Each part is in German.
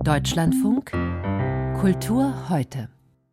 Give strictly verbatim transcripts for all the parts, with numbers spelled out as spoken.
Deutschlandfunk Kultur heute.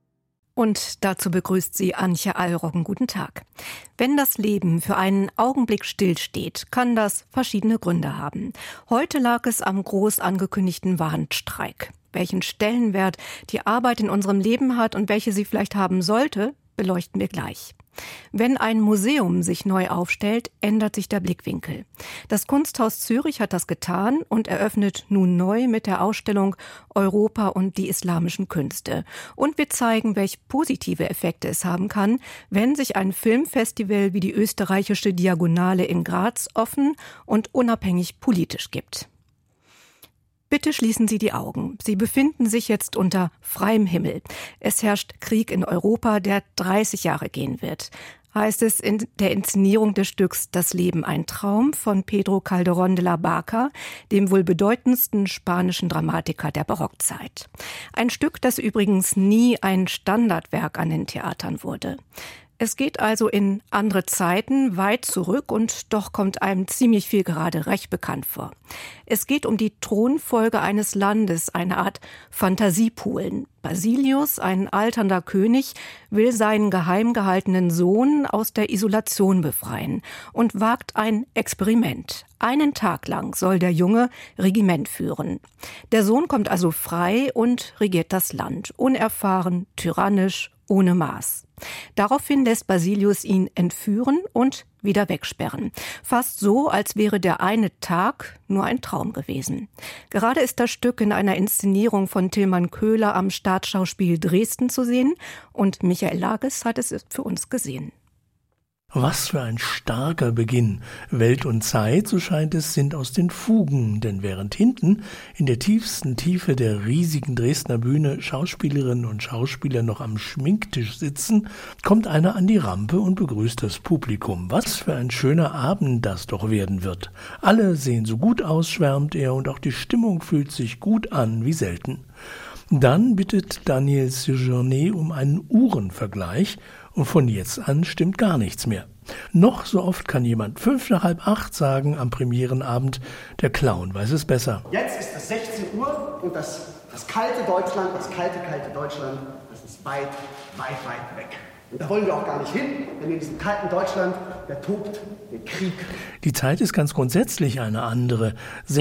Und dazu begrüßt sie Antje Allroggen. Guten Tag. Wenn das Leben für einen Augenblick stillsteht, kann das verschiedene Gründe haben. Heute lag es am groß angekündigten Warnstreik. Welchen Stellenwert die Arbeit in unserem Leben hat und welche sie vielleicht haben sollte, beleuchten wir gleich. Wenn ein Museum sich neu aufstellt, ändert sich der Blickwinkel. Das Kunsthaus Zürich hat das getan und eröffnet nun neu mit der Ausstellung Europa und die islamischen Künste. Und wir zeigen, welche positive Effekte es haben kann, wenn sich ein Filmfestival wie die österreichische Diagonale in Graz offen und unabhängig politisch gibt. Bitte schließen Sie die Augen. Sie befinden sich jetzt unter freiem Himmel. Es herrscht Krieg in Europa, der dreißig Jahre gehen wird. Heißt es in der Inszenierung des Stücks Das Leben ein Traum von Pedro Calderón de la Barca, dem wohl bedeutendsten spanischen Dramatiker der Barockzeit. Ein Stück, das übrigens nie ein Standardwerk an den Theatern wurde. Es geht also in andere Zeiten, weit zurück, und doch kommt einem ziemlich viel gerade recht bekannt vor. Es geht um die Thronfolge eines Landes, eine Art Fantasiepolen. Basilius, ein alternder König, will seinen geheim gehaltenen Sohn aus der Isolation befreien und wagt ein Experiment. Einen Tag lang soll der Junge Regiment führen. Der Sohn kommt also frei und regiert das Land, unerfahren, tyrannisch, ohne Maß. Daraufhin lässt Basilius ihn entführen und wieder wegsperren. Fast so, als wäre der eine Tag nur ein Traum gewesen. Gerade ist das Stück in einer Inszenierung von Tilman Köhler am Staatsschauspiel Dresden zu sehen und Michael Lages hat es für uns gesehen. Was für ein starker Beginn. Welt und Zeit, so scheint es, sind aus den Fugen, denn während hinten in der tiefsten Tiefe der riesigen Dresdner Bühne Schauspielerinnen und Schauspieler noch am Schminktisch sitzen, kommt einer an die Rampe und begrüßt das Publikum. Was für ein schöner Abend das doch werden wird. Alle sehen so gut aus, schwärmt er, und auch die Stimmung fühlt sich gut an wie selten. Dann bittet Daniel Séjourné um einen Uhrenvergleich, und von jetzt an stimmt gar nichts mehr. Noch so oft kann jemand fünf nach halb acht sagen am Premierenabend, der Clown weiß es besser. Jetzt ist es sechzehn Uhr und das, das kalte Deutschland, das kalte, kalte Deutschland, das ist weit, weit, weit weg. Und da wollen wir auch gar nicht hin, denn in diesem kalten Deutschland, da tobt der Krieg. Die Zeit ist ganz grundsätzlich eine andere.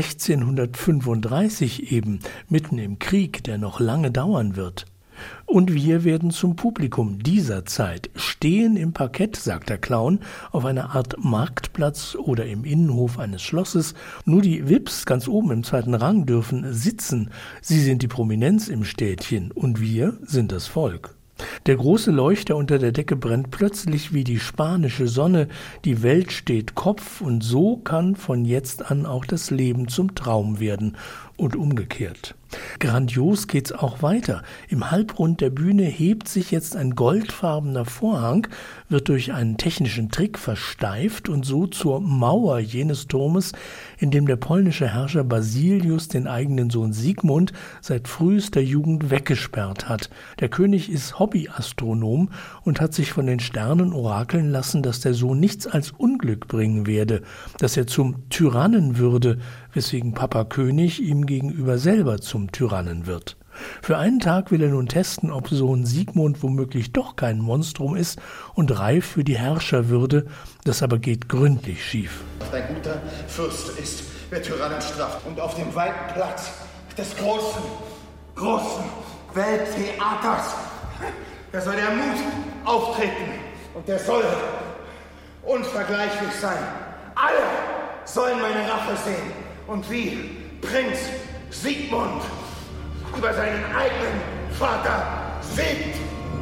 sechzehnhundertfünfunddreißig eben, mitten im Krieg, der noch lange dauern wird. Und wir werden zum Publikum dieser Zeit, stehen im Parkett, sagt der Clown, auf einer Art Marktplatz oder im Innenhof eines Schlosses. Nur die V I Ps ganz oben im zweiten Rang dürfen sitzen. Sie sind die Prominenz im Städtchen und wir sind das Volk. Der große Leuchter unter der Decke brennt plötzlich wie die spanische Sonne, die Welt steht Kopf, und so kann von jetzt an auch das Leben zum Traum werden und umgekehrt. Grandios geht's auch weiter. Im Halbrund der Bühne hebt sich jetzt ein goldfarbener Vorhang, wird durch einen technischen Trick versteift und so zur Mauer jenes Turmes, in dem der polnische Herrscher Basilius den eigenen Sohn Sigmund seit frühester Jugend weggesperrt hat. Der König ist Hobbyastronom und hat sich von den Sternen orakeln lassen, dass der Sohn nichts als Unglück bringen werde, dass er zum Tyrannen würde, weswegen Papa König ihm gegenüber selber zum Tyrannen wird. Für einen Tag will er nun testen, ob Sohn Sigmund womöglich doch kein Monstrum ist und reif für die Herrscherwürde. Das aber geht gründlich schief. Ein guter Fürst ist, wer Tyrannen straft. Und auf dem weiten Platz des großen, großen Welttheaters, da soll der Mut auftreten und der soll unvergleichlich sein. Alle sollen meine Rache sehen und wie Prinz Sigmund über seinen eigenen Vater siegt.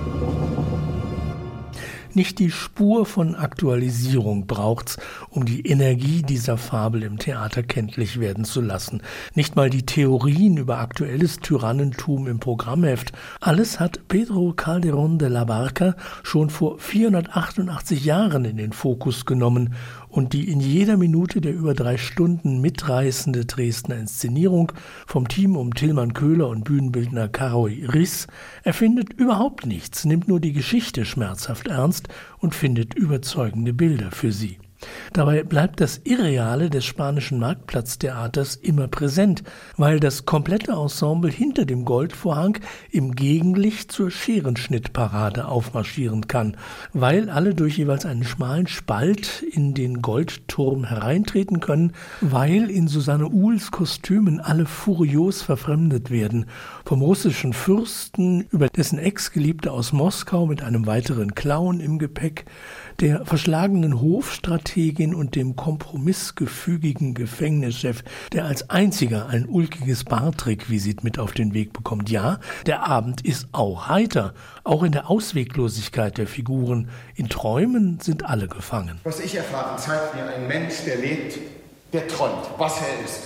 Nicht die Spur von Aktualisierung braucht's, um die Energie dieser Fabel im Theater kenntlich werden zu lassen. Nicht mal die Theorien über aktuelles Tyrannentum im Programmheft. Alles hat Pedro Calderón de la Barca schon vor vierhundertachtundachtzig Jahren in den Fokus genommen, und die in jeder Minute der über drei Stunden mitreißende Dresdner Inszenierung vom Team um Tilman Köhler und Bühnenbildner Károly Riss erfindet überhaupt nichts, nimmt nur die Geschichte schmerzhaft ernst und findet überzeugende Bilder für sie. Dabei bleibt das Irreale des spanischen Marktplatztheaters immer präsent, weil das komplette Ensemble hinter dem Goldvorhang im Gegenlicht zur Scherenschnittparade aufmarschieren kann, weil alle durch jeweils einen schmalen Spalt in den Goldturm hereintreten können, weil in Susanne Uhls Kostümen alle furios verfremdet werden, vom russischen Fürsten über dessen Ex-Geliebte aus Moskau mit einem weiteren Clown im Gepäck, der verschlagenen Hofstrategin und dem kompromissgefügigen Gefängnischef, der als einziger ein ulkiges Bartrequisit mit auf den Weg bekommt. Ja, der Abend ist auch heiter, auch in der Ausweglosigkeit der Figuren. In Träumen sind alle gefangen. Was ich erfahre, zeigt mir ein Mensch, der lebt, der träumt, was er ist,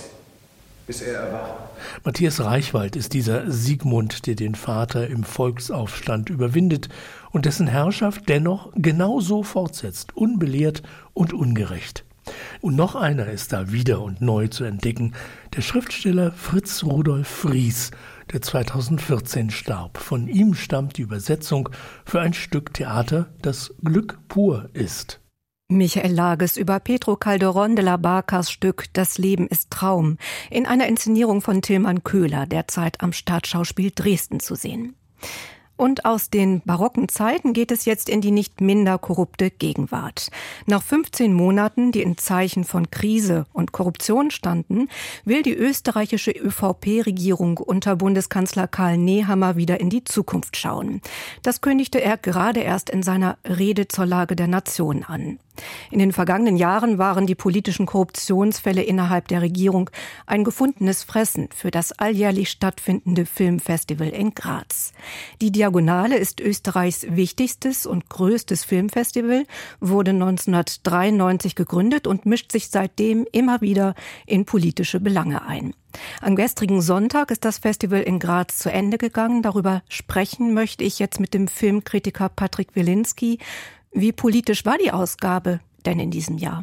bis er erwacht. Matthias Reichwald ist dieser Siegmund, der den Vater im Volksaufstand überwindet und dessen Herrschaft dennoch genauso fortsetzt, unbelehrt und ungerecht. Und noch einer ist da wieder und neu zu entdecken, der Schriftsteller Fritz Rudolf Fries, der zweitausendvierzehn starb. Von ihm stammt die Übersetzung für ein Stück Theater, das Glück pur ist. Michael Lages über Pedro Calderón de la Barcas Stück »Das Leben ist Traum« in einer Inszenierung von Tilman Köhler, derzeit am Staatsschauspiel Dresden zu sehen. Und aus den barocken Zeiten geht es jetzt in die nicht minder korrupte Gegenwart. Nach fünfzehn Monaten, die in Zeichen von Krise und Korruption standen, will die österreichische ÖVP-Regierung unter Bundeskanzler Karl Nehammer wieder in die Zukunft schauen. Das kündigte er gerade erst in seiner Rede zur Lage der Nation an. In den vergangenen Jahren waren die politischen Korruptionsfälle innerhalb der Regierung ein gefundenes Fressen für das alljährlich stattfindende Filmfestival in Graz. Die Diagonale ist Österreichs wichtigstes und größtes Filmfestival, wurde neunzehnhundertdreiundneunzig gegründet und mischt sich seitdem immer wieder in politische Belange ein. Am gestrigen Sonntag ist das Festival in Graz zu Ende gegangen. Darüber sprechen möchte ich jetzt mit dem Filmkritiker Patrick Wilinski. Wie politisch war die Ausgabe denn in diesem Jahr?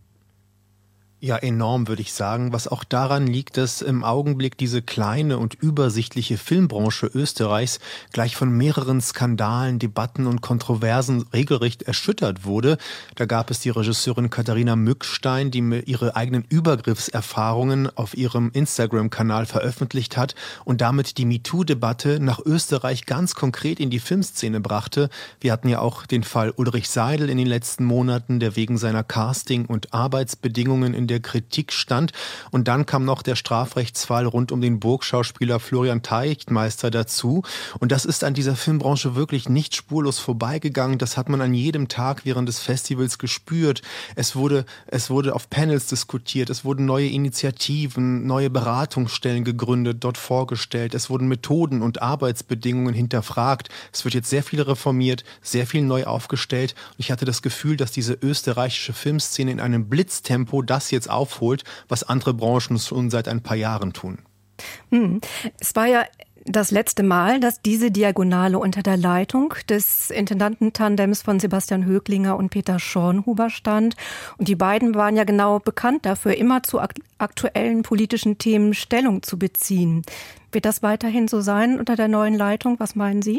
Ja, enorm, würde ich sagen, was auch daran liegt, dass im Augenblick diese kleine und übersichtliche Filmbranche Österreichs gleich von mehreren Skandalen, Debatten und Kontroversen regelrecht erschüttert wurde. Da gab es die Regisseurin Katharina Mückstein, die mir ihre eigenen Übergriffserfahrungen auf ihrem Instagram-Kanal veröffentlicht hat und damit die MeToo-Debatte nach Österreich ganz konkret in die Filmszene brachte. Wir hatten ja auch den Fall Ulrich Seidel in den letzten Monaten, der wegen seiner Casting- und Arbeitsbedingungen in der Kritik stand. Und dann kam noch der Strafrechtsfall rund um den Burgschauspieler Florian Teichtmeister dazu. Und das ist an dieser Filmbranche wirklich nicht spurlos vorbeigegangen. Das hat man an jedem Tag während des Festivals gespürt. Es wurde, es wurde auf Panels diskutiert. Es wurden neue Initiativen, neue Beratungsstellen gegründet, dort vorgestellt. Es wurden Methoden und Arbeitsbedingungen hinterfragt. Es wird jetzt sehr viel reformiert, sehr viel neu aufgestellt. Und ich hatte das Gefühl, dass diese österreichische Filmszene in einem Blitztempo das jetzt aufholt, was andere Branchen schon seit ein paar Jahren tun. Hm. Es war ja das letzte Mal, dass diese Diagonale unter der Leitung des Intendantentandems von Sebastian Höglinger und Peter Schornhuber stand. Und die beiden waren ja genau bekannt dafür, immer zu aktuellen politischen Themen Stellung zu beziehen. Wird das weiterhin so sein unter der neuen Leitung? Was meinen Sie?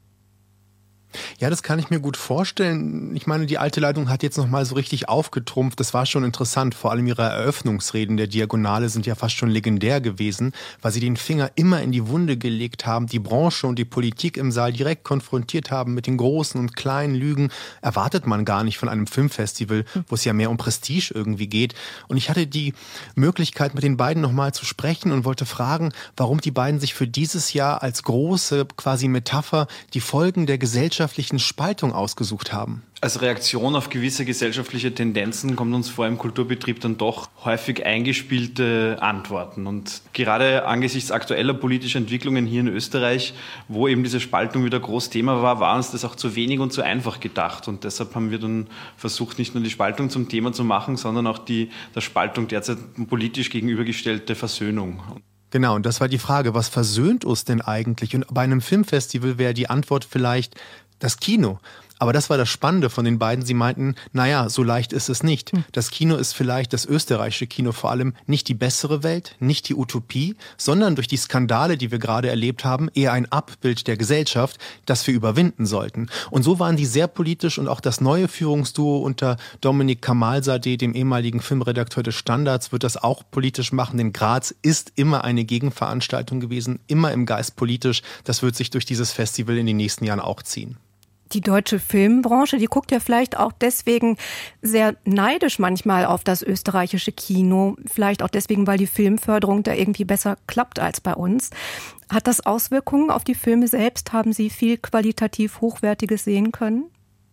Ja, das kann ich mir gut vorstellen. Ich meine, die alte Leitung hat jetzt noch mal so richtig aufgetrumpft. Das war schon interessant. Vor allem ihre Eröffnungsreden der Diagonale sind ja fast schon legendär gewesen, weil sie den Finger immer in die Wunde gelegt haben, die Branche und die Politik im Saal direkt konfrontiert haben mit den großen und kleinen Lügen. Erwartet man gar nicht von einem Filmfestival, wo es ja mehr um Prestige irgendwie geht. Und ich hatte die Möglichkeit, mit den beiden noch mal zu sprechen und wollte fragen, warum die beiden sich für dieses Jahr als große quasi Metapher die Folgen der Gesellschaft Spaltung ausgesucht haben. Als Reaktion auf gewisse gesellschaftliche Tendenzen kommt uns vor im Kulturbetrieb dann doch häufig eingespielte Antworten. Und gerade angesichts aktueller politischer Entwicklungen hier in Österreich, wo eben diese Spaltung wieder groß Thema war, war uns das auch zu wenig und zu einfach gedacht. Und deshalb haben wir dann versucht, nicht nur die Spaltung zum Thema zu machen, sondern auch die der Spaltung derzeit politisch gegenübergestellte Versöhnung. Genau, und das war die Frage, was versöhnt uns denn eigentlich? Und bei einem Filmfestival wäre die Antwort vielleicht Das Kino. Aber das war das Spannende von den beiden. Sie meinten, naja, so leicht ist es nicht. Das Kino ist vielleicht, das österreichische Kino vor allem, nicht die bessere Welt, nicht die Utopie, sondern durch die Skandale, die wir gerade erlebt haben, eher ein Abbild der Gesellschaft, das wir überwinden sollten. Und so waren die sehr politisch und auch das neue Führungsduo unter Dominik Kamalzadeh, dem ehemaligen Filmredakteur des Standards, wird das auch politisch machen, denn Graz ist immer eine Gegenveranstaltung gewesen, immer im Geist politisch. Das wird sich durch dieses Festival in den nächsten Jahren auch ziehen. Die deutsche Filmbranche, die guckt ja vielleicht auch deswegen sehr neidisch manchmal auf das österreichische Kino. Vielleicht auch deswegen, weil die Filmförderung da irgendwie besser klappt als bei uns. Hat das Auswirkungen auf die Filme selbst? Haben Sie viel qualitativ Hochwertiges sehen können?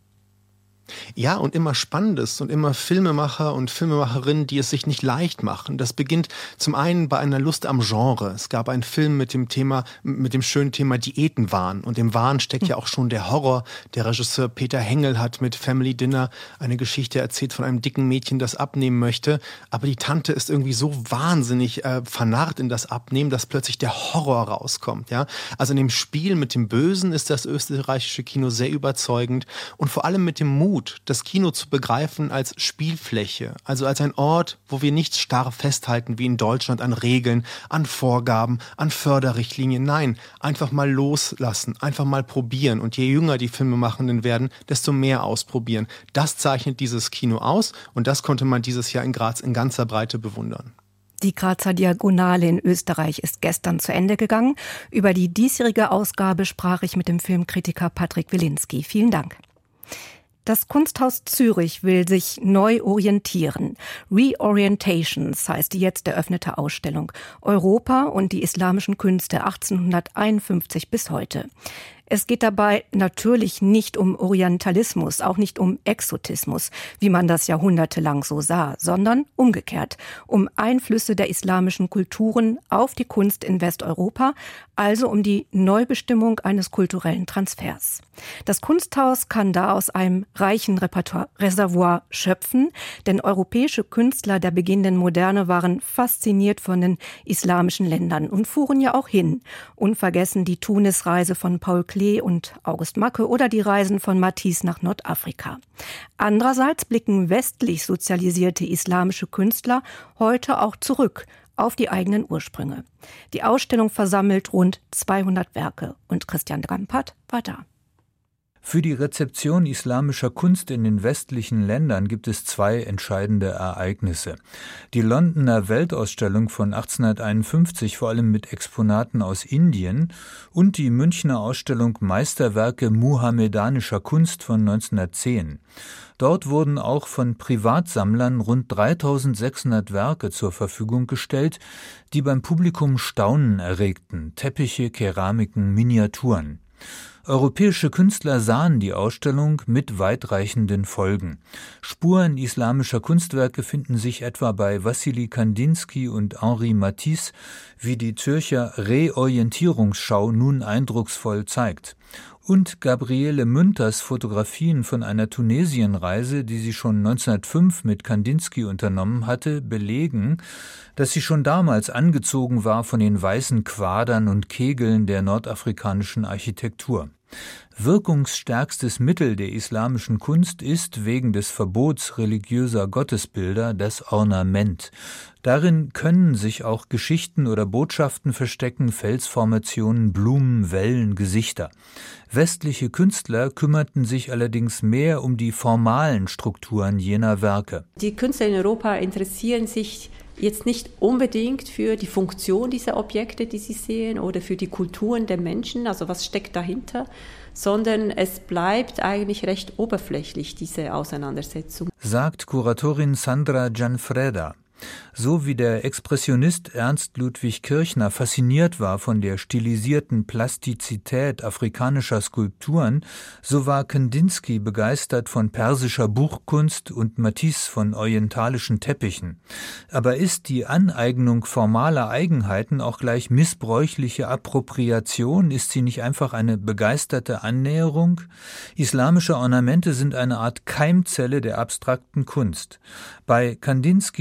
Ja, und immer Spannendes und immer Filmemacher und Filmemacherinnen, die es sich nicht leicht machen. Das beginnt zum einen bei einer Lust am Genre. Es gab einen Film mit dem Thema, mit dem schönen Thema Diätenwahn. Und im Wahn steckt ja auch schon der Horror. Der Regisseur Peter Hengel hat mit Family Dinner eine Geschichte erzählt von einem dicken Mädchen, das abnehmen möchte. Aber die Tante ist irgendwie so wahnsinnig äh, vernarrt in das Abnehmen, dass plötzlich der Horror rauskommt. Ja? Also in dem Spiel mit dem Bösen ist das österreichische Kino sehr überzeugend. Und vor allem mit dem Mut, das Kino zu begreifen als Spielfläche, also als ein Ort, wo wir nichts starr festhalten wie in Deutschland an Regeln, an Vorgaben, an Förderrichtlinien. Nein, einfach mal loslassen, einfach mal probieren. Und je jünger die Filmemachenden werden, desto mehr ausprobieren. Das zeichnet dieses Kino aus und das konnte man dieses Jahr in Graz in ganzer Breite bewundern. Die Grazer Diagonale in Österreich ist gestern zu Ende gegangen. Über die diesjährige Ausgabe sprach ich mit dem Filmkritiker Patrick Wilinski. Vielen Dank. Das Kunsthaus Zürich will sich neu orientieren. Reorientations heißt die jetzt eröffnete Ausstellung. Europa und die islamischen Künste achtzehnhunderteinundfünfzig bis heute. Es geht dabei natürlich nicht um Orientalismus, auch nicht um Exotismus, wie man das jahrhundertelang so sah, sondern umgekehrt, um Einflüsse der islamischen Kulturen auf die Kunst in Westeuropa, also um die Neubestimmung eines kulturellen Transfers. Das Kunsthaus kann da aus einem reichen Repertoire, Reservoir schöpfen, denn europäische Künstler der beginnenden Moderne waren fasziniert von den islamischen Ländern und fuhren ja auch hin. Unvergessen die Tunis-Reise von Paul Klee und August Macke oder die Reisen von Matisse nach Nordafrika. Andererseits blicken westlich sozialisierte islamische Künstler heute auch zurück auf die eigenen Ursprünge. Die Ausstellung versammelt rund zweihundert Werke und Christian Drampert war da. Für die Rezeption islamischer Kunst in den westlichen Ländern gibt es zwei entscheidende Ereignisse. Die Londoner Weltausstellung von achtzehnhunderteinundfünfzig, vor allem mit Exponaten aus Indien, und die Münchner Ausstellung Meisterwerke muhammedanischer Kunst von neunzehnhundertzehn. Dort wurden auch von Privatsammlern rund dreitausendsechshundert Werke zur Verfügung gestellt, die beim Publikum Staunen erregten: Teppiche, Keramiken, Miniaturen. Europäische Künstler sahen die Ausstellung mit weitreichenden Folgen. Spuren islamischer Kunstwerke finden sich etwa bei Wassily Kandinsky und Henri Matisse, wie die Zürcher Reorientierungsschau nun eindrucksvoll zeigt. Und Gabriele Münters Fotografien von einer Tunesienreise, die sie schon neunzehnhundertfünf mit Kandinsky unternommen hatte, belegen, dass sie schon damals angezogen war von den weißen Quadern und Kegeln der nordafrikanischen Architektur. Wirkungsstärkstes Mittel der islamischen Kunst ist wegen des Verbots religiöser Gottesbilder das Ornament. Darin können sich auch Geschichten oder Botschaften verstecken, Felsformationen, Blumen, Wellen, Gesichter. Westliche Künstler kümmerten sich allerdings mehr um die formalen Strukturen jener Werke. Die Künstler in Europa interessieren sich jetzt nicht unbedingt für die Funktion dieser Objekte, die sie sehen, oder für die Kulturen der Menschen, also was steckt dahinter, sondern es bleibt eigentlich recht oberflächlich, diese Auseinandersetzung. Sagt Kuratorin Sandra Gianfreda. So wie der Expressionist Ernst Ludwig Kirchner fasziniert war von der stilisierten Plastizität afrikanischer Skulpturen, so war Kandinsky begeistert von persischer Buchkunst und Matisse von orientalischen Teppichen. Aber ist die Aneignung formaler Eigenheiten auch gleich missbräuchliche Appropriation? Ist sie nicht einfach eine begeisterte Annäherung? Islamische Ornamente sind eine Art Keimzelle der abstrakten Kunst. Bei Kandinskys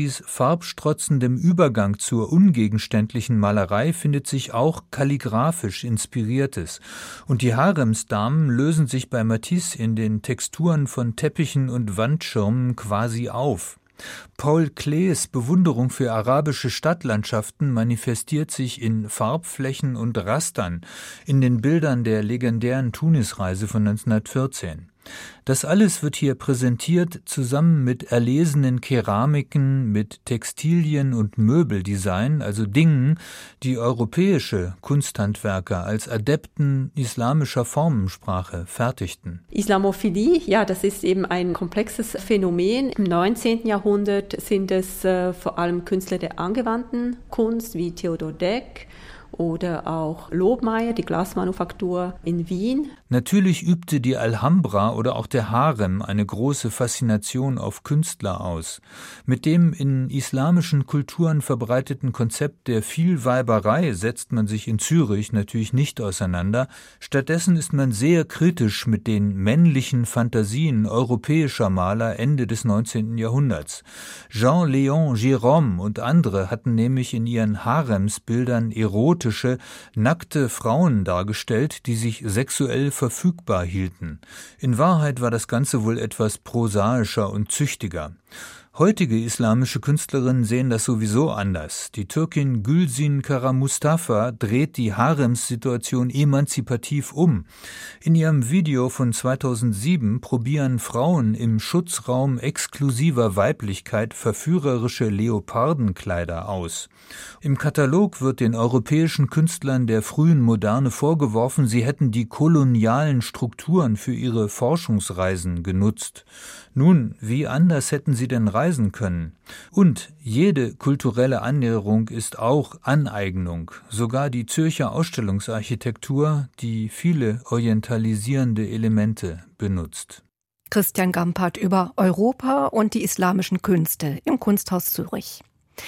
farbstrotzendem Übergang zur ungegenständlichen Malerei findet sich auch kalligraphisch Inspiriertes. Und die Haremsdamen lösen sich bei Matisse in den Texturen von Teppichen und Wandschirmen quasi auf. Paul Klees Bewunderung für arabische Stadtlandschaften manifestiert sich in Farbflächen und Rastern in den Bildern der legendären Tunisreise von neunzehnhundertvierzehn. Das alles wird hier präsentiert, zusammen mit erlesenen Keramiken, mit Textilien und Möbeldesign, also Dingen, die europäische Kunsthandwerker als Adepten islamischer Formensprache fertigten. Islamophilie, ja, das ist eben ein komplexes Phänomen. Im neunzehnten Jahrhundert sind es äh, vor allem Künstler der angewandten Kunst wie Theodor Deck oder auch Lobmeier, die Glasmanufaktur in Wien. Natürlich übte die Alhambra oder auch der Harem eine große Faszination auf Künstler aus. Mit dem in islamischen Kulturen verbreiteten Konzept der Vielweiberei setzt man sich in Zürich natürlich nicht auseinander. Stattdessen ist man sehr kritisch mit den männlichen Fantasien europäischer Maler Ende des neunzehnten Jahrhunderts. Jean-Léon Gérôme und andere hatten nämlich in ihren Haremsbildern erotische, nackte Frauen dargestellt, die sich sexuell verfügbar hielten. In Wahrheit war das Ganze wohl etwas prosaischer und züchtiger. Heutige islamische Künstlerinnen sehen das sowieso anders. Die Türkin Gülsin Kara Mustafa dreht die Haremssituation emanzipativ um. In ihrem Video von zweitausendsieben probieren Frauen im Schutzraum exklusiver Weiblichkeit verführerische Leopardenkleider aus. Im Katalog wird den europäischen Künstlern der frühen Moderne vorgeworfen, sie hätten die kolonialen Strukturen für ihre Forschungsreisen genutzt. Nun, wie anders hätten sie denn reisen können? Und jede kulturelle Annäherung ist auch Aneignung. Sogar die Zürcher Ausstellungsarchitektur, die viele orientalisierende Elemente benutzt. Christian Gampert über Europa und die islamischen Künste im Kunsthaus Zürich.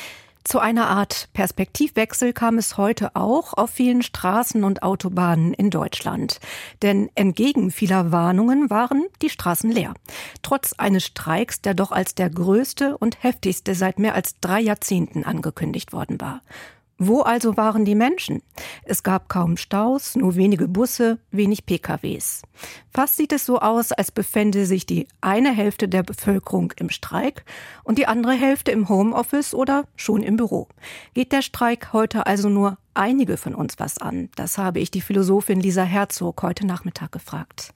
Zu einer Art Perspektivwechsel kam es heute auch auf vielen Straßen und Autobahnen in Deutschland. Denn entgegen vieler Warnungen waren die Straßen leer. Trotz eines Streiks, der doch als der größte und heftigste seit mehr als drei Jahrzehnten angekündigt worden war. Wo also waren die Menschen? Es gab kaum Staus, nur wenige Busse, wenig P K Ws. Fast sieht es so aus, als befände sich die eine Hälfte der Bevölkerung im Streik und die andere Hälfte im Homeoffice oder schon im Büro. Geht der Streik heute also nur einige von uns was an? Das habe ich die Philosophin Lisa Herzog heute Nachmittag gefragt.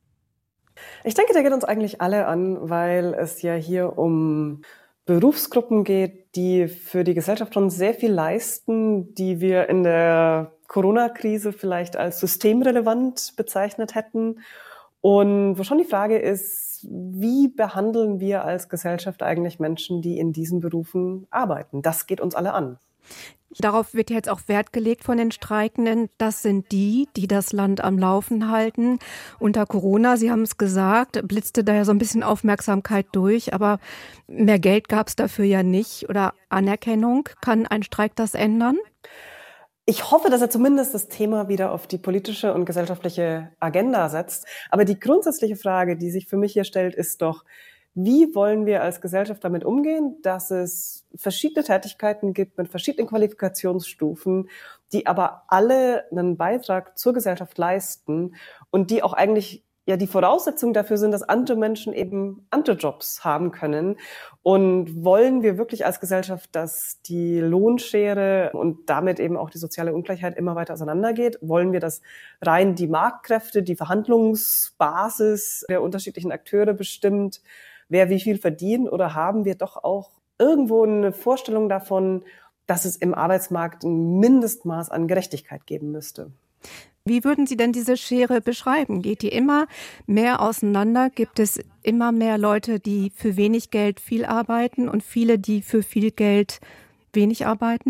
Ich denke, der geht uns eigentlich alle an, weil es ja hier um Berufsgruppen geht, die für die Gesellschaft schon sehr viel leisten, die wir in der Corona-Krise vielleicht als systemrelevant bezeichnet hätten. Und wo schon die Frage ist, wie behandeln wir als Gesellschaft eigentlich Menschen, die in diesen Berufen arbeiten? Das geht uns alle an. Darauf wird jetzt auch Wert gelegt von den Streikenden. Das sind die, die das Land am Laufen halten. Unter Corona, Sie haben es gesagt, blitzte da ja so ein bisschen Aufmerksamkeit durch. Aber mehr Geld gab es dafür ja nicht oder Anerkennung. Kann ein Streik das ändern? Ich hoffe, dass er zumindest das Thema wieder auf die politische und gesellschaftliche Agenda setzt. Aber die grundsätzliche Frage, die sich für mich hier stellt, ist doch, wie wollen wir als Gesellschaft damit umgehen, dass es verschiedene Tätigkeiten gibt mit verschiedenen Qualifikationsstufen, die aber alle einen Beitrag zur Gesellschaft leisten und die auch eigentlich ja die Voraussetzung dafür sind, dass andere Menschen eben andere Jobs haben können. Und wollen wir wirklich als Gesellschaft, dass die Lohnschere und damit eben auch die soziale Ungleichheit immer weiter auseinandergeht? Wollen wir, dass rein die Marktkräfte, die Verhandlungsbasis der unterschiedlichen Akteure bestimmt, wer wie viel verdient, oder haben wir doch auch irgendwo eine Vorstellung davon, dass es im Arbeitsmarkt ein Mindestmaß an Gerechtigkeit geben müsste? Wie würden Sie denn diese Schere beschreiben? Geht die immer mehr auseinander? Gibt es immer mehr Leute, die für wenig Geld viel arbeiten und viele, die für viel Geld wenig arbeiten?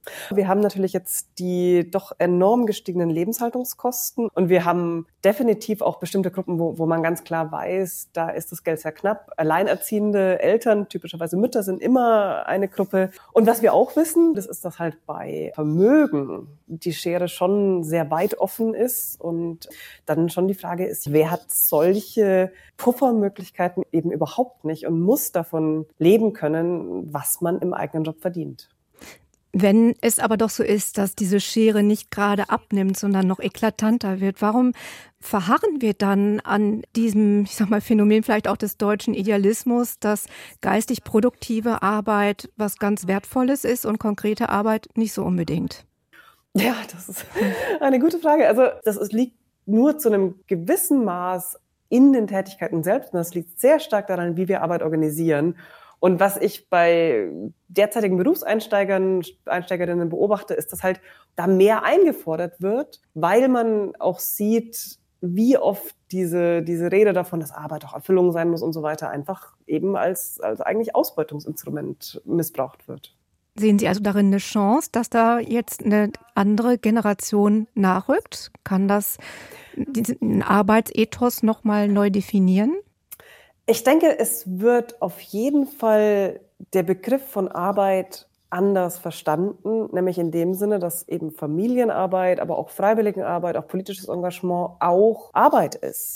Wir haben natürlich jetzt die doch enorm gestiegenen Lebenshaltungskosten und wir haben definitiv auch bestimmte Gruppen, wo, wo man ganz klar weiß, da ist das Geld sehr knapp. Alleinerziehende Eltern, typischerweise Mütter, sind immer eine Gruppe. Und was wir auch wissen, das ist, dass halt bei Vermögen die Schere schon sehr weit offen ist und dann schon die Frage ist, wer hat solche Puffermöglichkeiten eben überhaupt nicht und muss davon leben können, was man im eigenen Job verdient. Wenn es aber doch so ist, dass diese Schere nicht gerade abnimmt, sondern noch eklatanter wird, warum verharren wir dann an diesem, ich sag mal, Phänomen vielleicht auch des deutschen Idealismus, dass geistig produktive Arbeit was ganz Wertvolles ist und konkrete Arbeit nicht so unbedingt? Ja, das ist eine gute Frage. Also das ist, liegt nur zu einem gewissen Maß in den Tätigkeiten selbst und das liegt sehr stark daran, wie wir Arbeit organisieren. Und was ich bei derzeitigen Berufseinsteigern, Einsteigerinnen beobachte, ist, dass halt da mehr eingefordert wird, weil man auch sieht, wie oft diese, diese Rede davon, dass Arbeit auch Erfüllung sein muss und so weiter, einfach eben als, als eigentlich Ausbeutungsinstrument missbraucht wird. Sehen Sie also darin eine Chance, dass da jetzt eine andere Generation nachrückt? Kann das diesen Arbeitsethos nochmal neu definieren? Ich denke, es wird auf jeden Fall der Begriff von Arbeit anders verstanden, nämlich in dem Sinne, dass eben Familienarbeit, aber auch Freiwilligenarbeit, auch politisches Engagement auch Arbeit ist.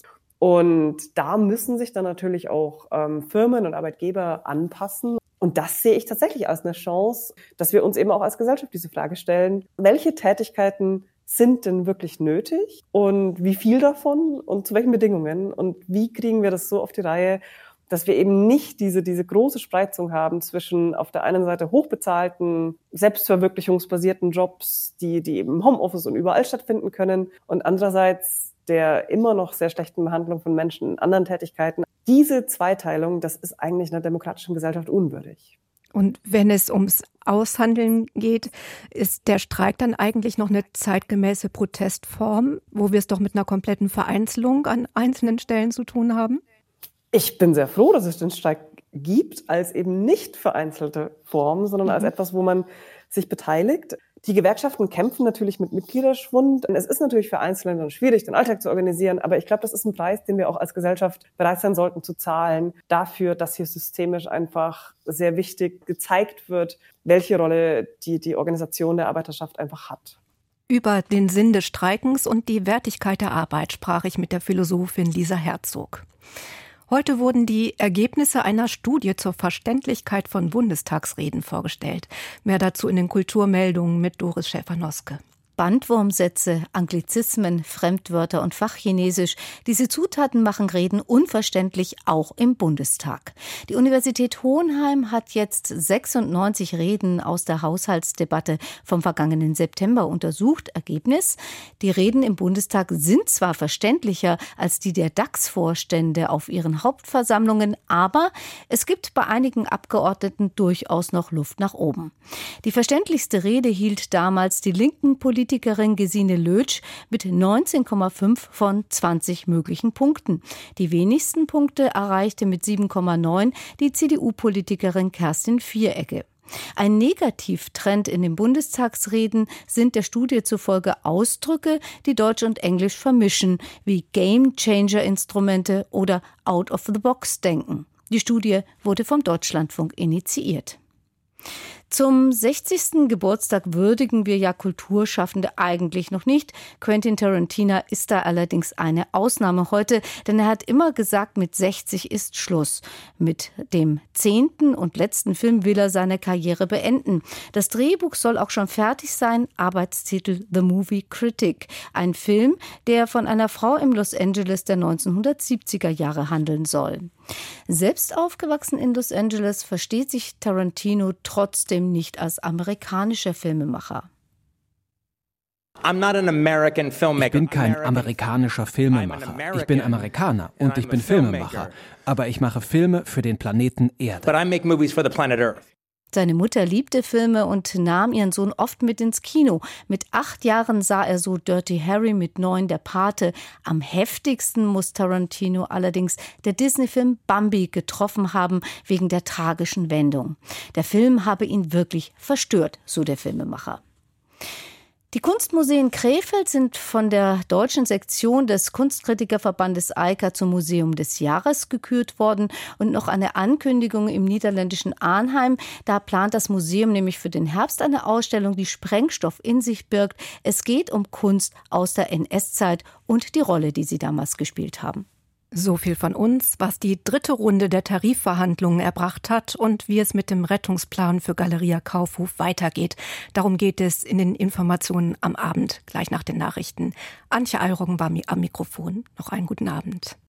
Und da müssen sich dann natürlich auch ähm, Firmen und Arbeitgeber anpassen. Und das sehe ich tatsächlich als eine Chance, dass wir uns eben auch als Gesellschaft diese Frage stellen, welche Tätigkeiten sind denn wirklich nötig und wie viel davon und zu welchen Bedingungen und wie kriegen wir das so auf die Reihe, dass wir eben nicht diese, diese große Spreizung haben zwischen auf der einen Seite hochbezahlten, selbstverwirklichungsbasierten Jobs, die, die eben im Homeoffice und überall stattfinden können und andererseits der immer noch sehr schlechten Behandlung von Menschen in anderen Tätigkeiten. Diese Zweiteilung, das ist eigentlich einer demokratischen Gesellschaft unwürdig. Und wenn es ums Aushandeln geht, ist der Streik dann eigentlich noch eine zeitgemäße Protestform, wo wir es doch mit einer kompletten Vereinzelung an einzelnen Stellen zu tun haben? Ich bin sehr froh, dass es den Streik gibt, als eben nicht vereinzelte Form, sondern mhm. als etwas, wo man sich beteiligt. Die Gewerkschaften kämpfen natürlich mit Mitgliederschwund. Es ist natürlich für Einzelne dann schwierig, den Alltag zu organisieren, aber ich glaube, das ist ein Preis, den wir auch als Gesellschaft bereit sein sollten zu zahlen, dafür, dass hier systemisch einfach sehr wichtig gezeigt wird, welche Rolle die, die Organisation der Arbeiterschaft einfach hat. Über den Sinn des Streikens und die Wertigkeit der Arbeit sprach ich mit der Philosophin Lisa Herzog. Heute wurden die Ergebnisse einer Studie zur Verständlichkeit von Bundestagsreden vorgestellt. Mehr dazu in den Kulturmeldungen mit Doris Schäfer-Noske. Bandwurmsätze, Anglizismen, Fremdwörter und Fachchinesisch. Diese Zutaten machen Reden unverständlich, auch im Bundestag. Die Universität Hohenheim hat jetzt sechsundneunzig Reden aus der Haushaltsdebatte vom vergangenen September untersucht. Ergebnis: Die Reden im Bundestag sind zwar verständlicher als die der D A X-Vorstände auf ihren Hauptversammlungen, aber es gibt bei einigen Abgeordneten durchaus noch Luft nach oben. Die verständlichste Rede hielt damals die linken Politiker Politikerin Gesine Lötsch mit neunzehn Komma fünf von zwanzig möglichen Punkten. Die wenigsten Punkte erreichte mit sieben Komma neun die C D U-Politikerin Kerstin Vierecke. Ein Negativtrend in den Bundestagsreden sind der Studie zufolge Ausdrücke, die Deutsch und Englisch vermischen, wie Game-Changer-Instrumente oder Out-of-the-Box-Denken. Die Studie wurde vom Deutschlandfunk initiiert. Zum sechzigsten Geburtstag würdigen wir ja Kulturschaffende eigentlich noch nicht. Quentin Tarantino ist da allerdings eine Ausnahme heute, denn er hat immer gesagt, mit sechzig ist Schluss. Mit dem zehnten und letzten Film will er seine Karriere beenden. Das Drehbuch soll auch schon fertig sein, Arbeitstitel The Movie Critic. Ein Film, der von einer Frau im Los Angeles der neunzehnhundertsiebziger Jahre handeln soll. Selbst aufgewachsen in Los Angeles versteht sich Tarantino trotzdem nicht als amerikanischer Filmemacher. Ich bin kein amerikanischer Filmemacher. Ich bin Amerikaner und ich bin Filmemacher. Aber ich mache Filme für den Planeten Erde. Seine Mutter liebte Filme und nahm ihren Sohn oft mit ins Kino. Mit acht Jahren sah er so Dirty Harry, mit neun Der Pate. Am heftigsten muss Tarantino allerdings der Disney-Film Bambi getroffen haben, wegen der tragischen Wendung. Der Film habe ihn wirklich verstört, so der Filmemacher. Die Kunstmuseen Krefeld sind von der deutschen Sektion des Kunstkritikerverbandes EIKA zum Museum des Jahres gekürt worden. Und noch eine Ankündigung im niederländischen Arnheim. Da plant das Museum nämlich für den Herbst eine Ausstellung, die Sprengstoff in sich birgt. Es geht um Kunst aus der N S-Zeit und die Rolle, die sie damals gespielt haben. So viel von uns, was die dritte Runde der Tarifverhandlungen erbracht hat und wie es mit dem Rettungsplan für Galeria Kaufhof weitergeht. Darum geht es in den Informationen am Abend, gleich nach den Nachrichten. Antje Allroggen war am Mikrofon. Noch einen guten Abend.